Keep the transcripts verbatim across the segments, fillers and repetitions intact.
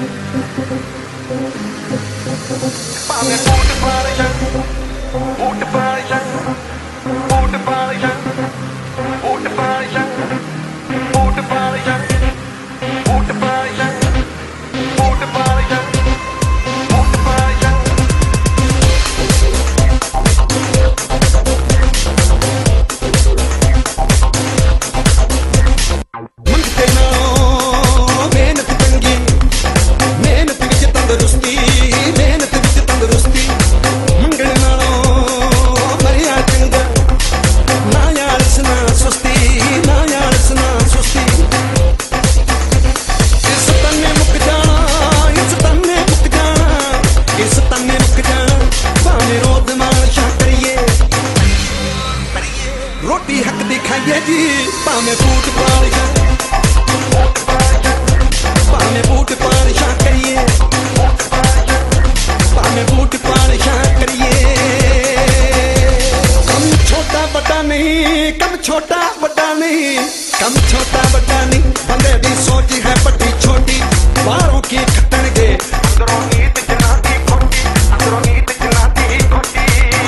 रोटी हक दिखाइए जी पामे boot पालिशा पामे boot पालिशा करिए पामे बूट पालिशा करिए। कम छोटा बड़ा नहीं, कम छोटा बड़ा नहीं, कम छोटा बड़ा नहीं, बंदे दी सोच है बड़ी छोटी, बारों की खटन के अंदरों नीत जनाती खोटी, अंदरों नीत जनाती खोटी।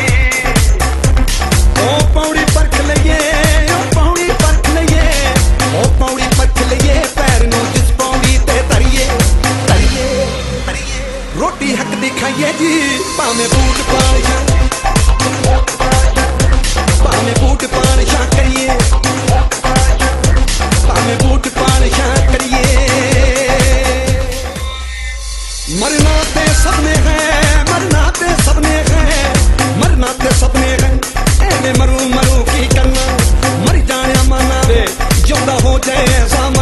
ओ पौड़ी परख लइए, ओ पौड़ी परख लइए, ओ पौड़ी परख लइए, पैर नूं जिस पौड़ी ते तरिए तरिए तरिए। रोटी हक दिखाइए जी पावे बूट पालिशा पावे बूट पालिशा करिए पावे बूट पालिशा करिए। मरना ते सबने है, मरना ते सबने है, मरना ते सबने है, एने मरू मरू की करना, मर जाने माना वे जिंदा हो जाए